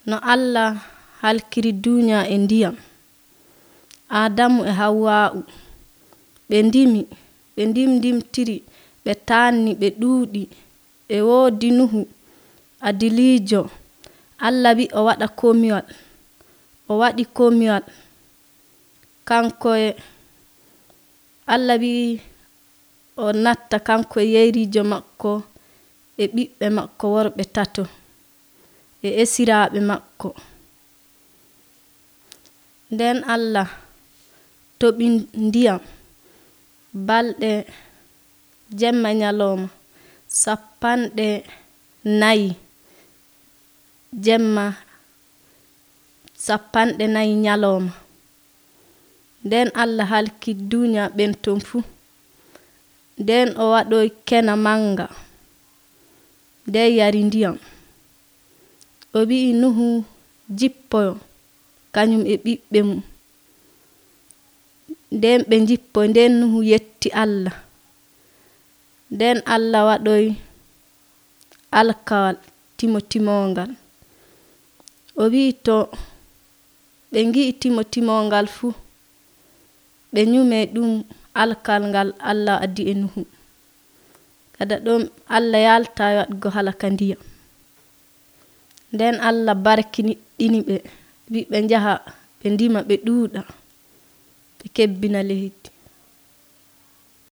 no Allah halkiri duniya e ndiyam. Adamu e Hawwa'u ɓe ndimtiri, ɓe taanni, ɓe ɗuuɗi, ɓe woodi Nuhu adiliijo. Allah wi o waɗa komiwal, o waɗi komiwal kanko Allah wi o natta kanko e yeyrijo makko e ɓiɓɓe makko worɓe 3 e esiraaɓe makko. Nden Allah toɓi ndiyam balɗe jemma nyalooma 40 jemma 40 nyalooma. Nden Allah halki duniya ɓen ton fuu. Nden o waɗoy kena manga nde yari ndiyam. O wi'i Nuhu jippoyo kañum e ɓiɓɓe mum. Nden ɓe jippoy, nden Nuhu yetti Allah. Nden Allah waɗoy alkawal timotimongal. O wi'i to ɓe ngi'i timotimongal fuu ɓe nyume ɗum alkal ngal Allah addi e Nuhu. Kada ɗum Allah yalta waɗgo halaka ndiyam. Nden Allah barkini ɓe, wi ɓe njaha ɓe ndima ɓe ɗuuɗa, ɓe kebbina leydi.